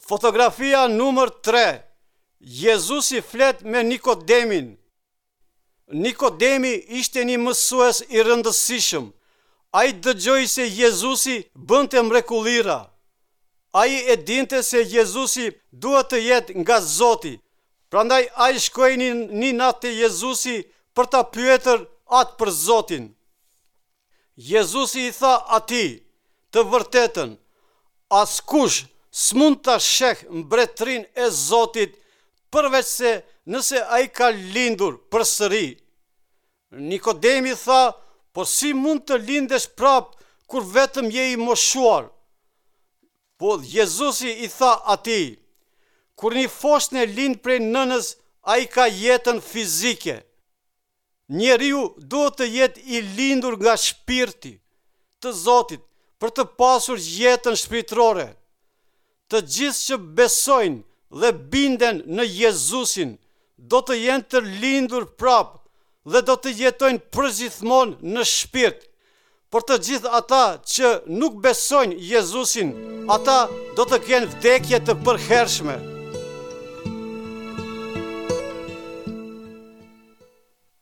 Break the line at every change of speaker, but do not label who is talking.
Fotografia numër 3. Jezusi flet me Nikodemin. Nikodemi ishte një mësues i rëndësishëm. Ai dëgjoi se Jezusi bënte mrekullira. Ai e dinte se Jezusi duhet të jetë nga Zoti. Prandaj ai shkoi një natë te Jezusi për ta pyetur atë për Zotin. Jezusi i tha atij, të vërtetën, askush s'mund ta sheh mbretërinë e Zotit përveç se nëse ai ka lindur përsëri. Nikodemi tha, por si mund të lindesh prap kur vetëm je i moshuar? Po Jezusi i tha atij, kur një foshne lind prej nënës, ai ka jetën fizike. Njeriu duhet të jetë i lindur nga shpirti të Zotit për të pasur jetën shpirtërore. Të gjithë që besojnë dhe binden në Jezusin do të jenë të lindur prap dhe do të jetojnë përgjithmonë në shpirt. Por të gjithë ata që nuk besojnë Jezusin, ata do të kenë vdekje të përhershme.